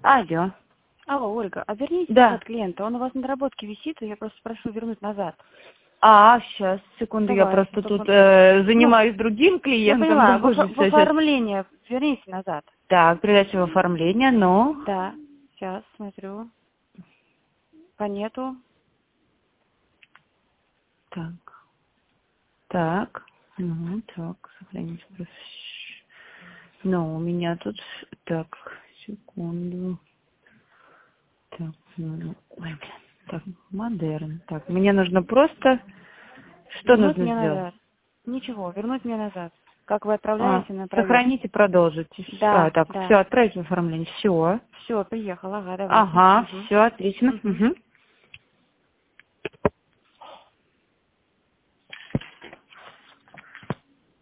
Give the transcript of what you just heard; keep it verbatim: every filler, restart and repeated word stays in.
Алло. Алло, Ольга, а верните Да. назад клиента. Он у вас на доработке висит, и я просто прошу вернуть назад. А, сейчас, секунду, я Давайте, просто только- тут э, занимаюсь Ну, другим Я клиентом. поняла, в, нахожусь офо- в сейчас. оформление верните назад. Так, передача в оформление, но... Да, сейчас смотрю. По нету. Так, так, ну, так, сохранить. Но у меня тут... Так, секунду. Так, ну, ой, блин. Так, модерн. Так, мне нужно просто... Что Вернуть нужно мне сделать? назад. Ничего, вернуть мне назад. Как вы А, отправляете на проверку? сохранить и продолжить. Да, А, так, да. все, отправить в оформление. Все. Все, приехала, ага, давайте. Ага, Мгм. все, отлично. Мгм. Угу.